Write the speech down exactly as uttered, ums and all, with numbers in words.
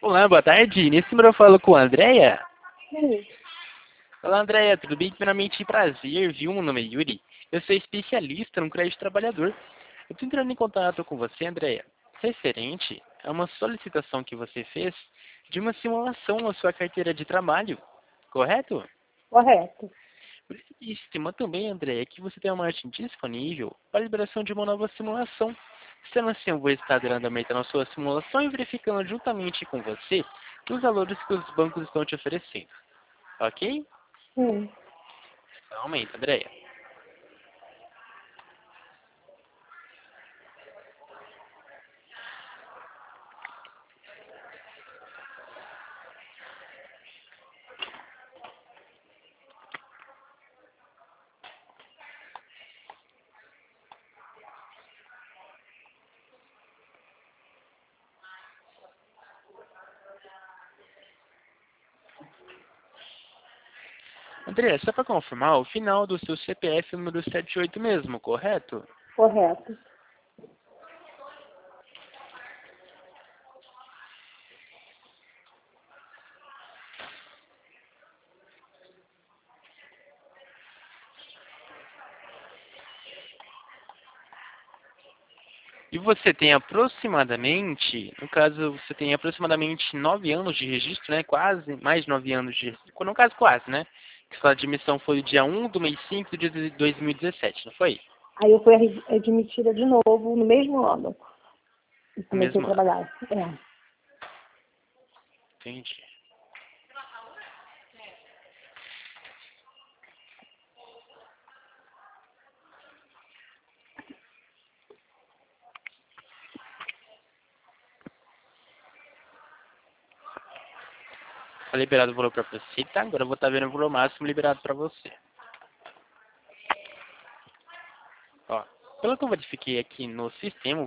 Olá, boa tarde. Nesse número eu falo com a Andréia. Sim. Olá, Andréia, tudo bem? Primeiramente, prazer, viu? Meu nome é Yuri. Eu sou especialista no crédito trabalhador. Eu estou entrando em contato com você, Andréia, referente a uma solicitação que você fez de uma simulação na sua carteira de trabalho, correto? Correto. E estima também, Andréia, que você tem uma margem disponível para a liberação de uma nova simulação. Sendo assim, eu vou estar dando andamento na sua simulação e verificando juntamente com você os valores que os bancos estão te oferecendo. Ok? Sim. Aumenta, Andréia. Andréia, só para confirmar, o final do seu C P F é o número setenta e oito mesmo, correto? Correto. E você tem aproximadamente, no caso, você tem aproximadamente nove anos de registro, né? Quase, mais de nove anos de registro. No caso, quase, né? Que sua admissão foi dia um do mês cinco de dois mil e dezessete, não foi? Aí eu fui ad- admitida de novo no mesmo ano. E No comecei a mesmo ano. trabalhar. É. Entendi. Tá liberado o valor para você, tá? Agora eu vou estar vendo o valor máximo liberado para você. Ó, pelo que eu verifiquei aqui no sistema,